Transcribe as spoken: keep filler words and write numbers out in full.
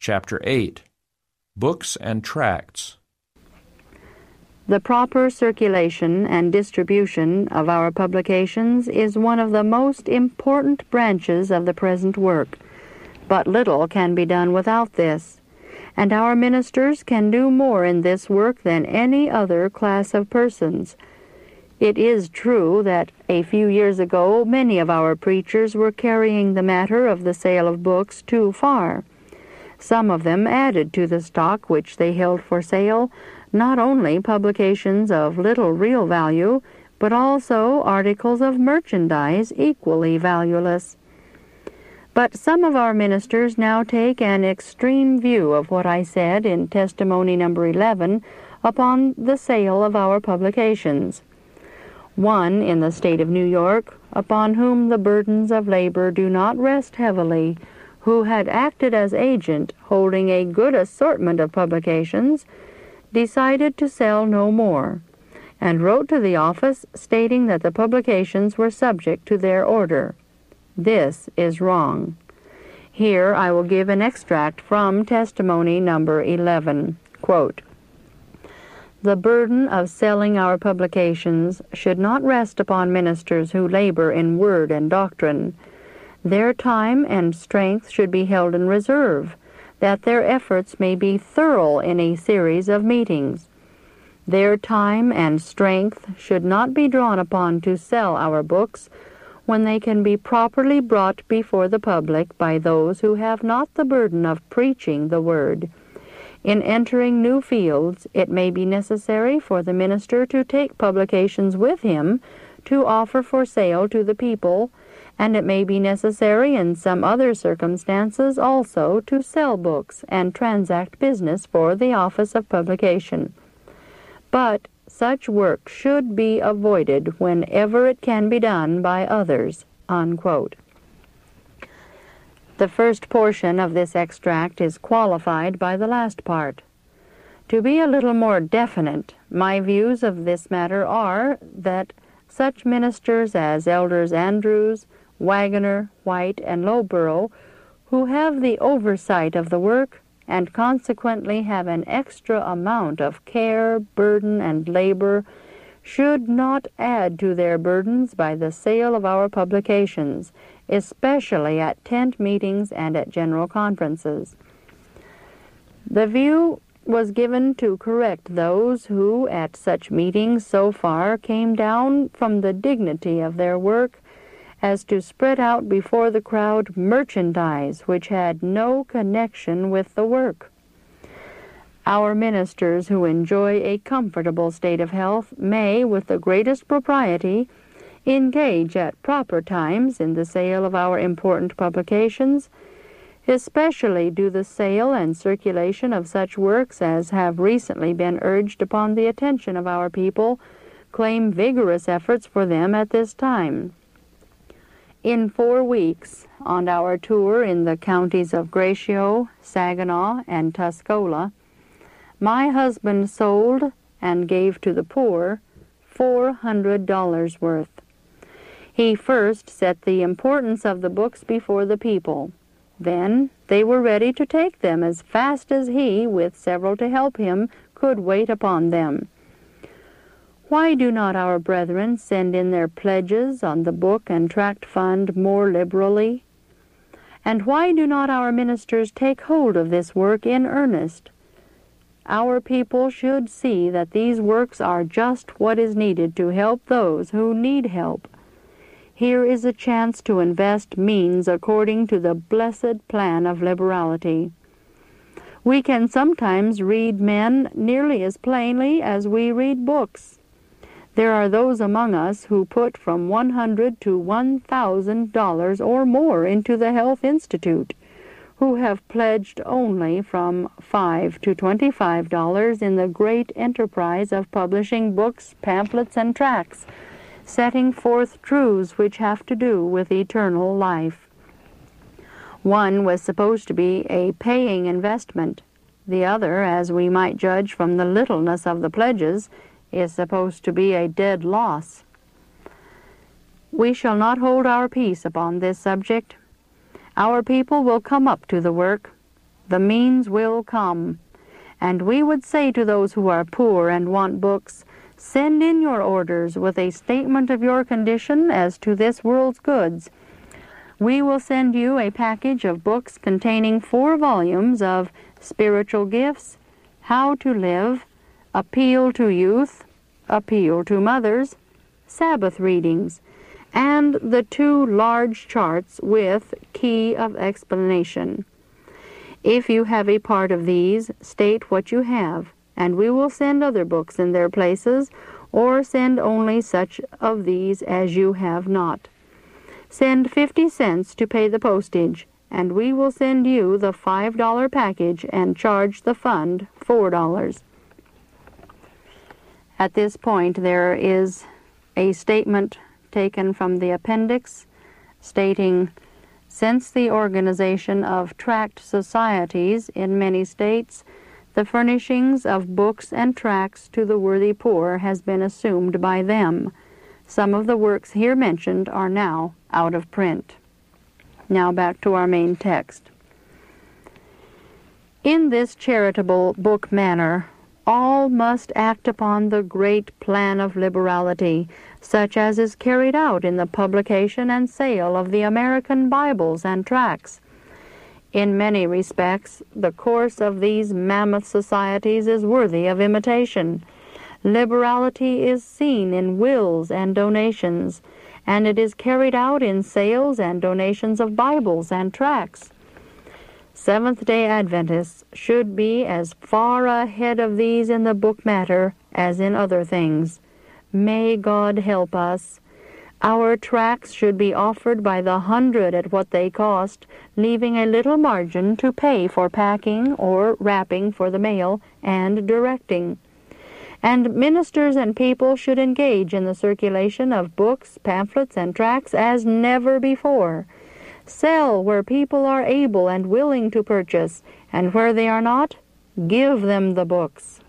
Chapter eight, Books and Tracts. The proper circulation and distribution of our publications is one of the most important branches of the present work, but little can be done without this, and our ministers can do more in this work than any other class of persons. It is true that a few years ago many of our preachers were carrying the matter of the sale of books too far. Some of them added to the stock which they held for sale not only publications of little real value, but also articles of merchandise equally valueless. But some of our ministers now take an extreme view of what I said in testimony number eleven upon the sale of our publications. One in the state of New York, upon whom the burdens of labor do not rest heavily, who had acted as agent holding a good assortment of publications, decided to sell no more, and wrote to the office stating that the publications were subject to their order. This is wrong. Here I will give an extract from testimony number eleven. Quote, "The burden of selling our publications should not rest upon ministers who labor in word and doctrine. Their time and strength should be held in reserve, that their efforts may be thorough in a series of meetings. Their time and strength should not be drawn upon to sell our books when they can be properly brought before the public by those who have not the burden of preaching the word. In entering new fields, it may be necessary for the minister to take publications with him to offer for sale to the people, and it may be necessary in some other circumstances also to sell books and transact business for the office of publication. But such work should be avoided whenever it can be done by others." Unquote. The first portion of this extract is qualified by the last part. To be a little more definite, my views of this matter are that such ministers as Elders Andrews, Wagoner, White, and Lowborough, who have the oversight of the work and consequently have an extra amount of care, burden, and labor, should not add to their burdens by the sale of our publications, especially at tent meetings and at general conferences. The view was given to correct those who at such meetings so far came down from the dignity of their work as to spread out before the crowd merchandise which had no connection with the work. Our ministers who enjoy a comfortable state of health may, with the greatest propriety, engage at proper times in the sale of our important publications, especially do the sale and circulation of such works as have recently been urged upon the attention of our people claim vigorous efforts for them at this time. In four weeks, on our tour in the counties of Gratiot, Saginaw, and Tuscola, my husband sold and gave to the poor four hundred dollars worth. He first set the importance of the books before the people. Then they were ready to take them as fast as he, with several to help him, could wait upon them. Why do not our brethren send in their pledges on the book and tract fund more liberally? And why do not our ministers take hold of this work in earnest? Our people should see that these works are just what is needed to help those who need help. Here is a chance to invest means according to the blessed plan of liberality. We can sometimes read men nearly as plainly as we read books. There are those among us who put from one hundred to one thousand dollars or more into the Health Institute, who have pledged only from five to twenty-five dollars in the great enterprise of publishing books, pamphlets, and tracts, setting forth truths which have to do with eternal life. One was supposed to be a paying investment. The other, as we might judge from the littleness of the pledges, is supposed to be a dead loss. We shall not hold our peace upon this subject. Our people will come up to the work. the means will come. And we would say to those who are poor and want books, send in your orders with a statement of your condition as to this world's goods. We will send you a package of books containing four volumes of Spiritual Gifts, How to Live, Appeal to Youth, Appeal to Mothers, Sabbath Readings, and the two large charts with Key of Explanation. If you have a part of these, state what you have, and we will send other books in their places, or send only such of these as you have not. Send fifty cents to pay the postage, and we will send you the five dollar package and charge the fund four dollars. At this point, there is a statement taken from the appendix stating, since the organization of tract societies in many states, the furnishings of books and tracts to the worthy poor has been assumed by them. Some of the works here mentioned are now out of print. Now back to our main text. In this charitable book manner, all must act upon the great plan of liberality, such as is carried out in the publication and sale of the American Bibles and tracts. In many respects, the course of these mammoth societies is worthy of imitation. Liberality is seen in wills and donations, and it is carried out in sales and donations of Bibles and tracts. Seventh-day Adventists should be as far ahead of these in the book matter as in other things. May God help us. Our tracts should be offered by the hundred at what they cost, leaving a little margin to pay for packing or wrapping for the mail and directing. And ministers and people should engage in the circulation of books, pamphlets, and tracts as never before. Sell where people are able and willing to purchase, and where they are not, give them the books.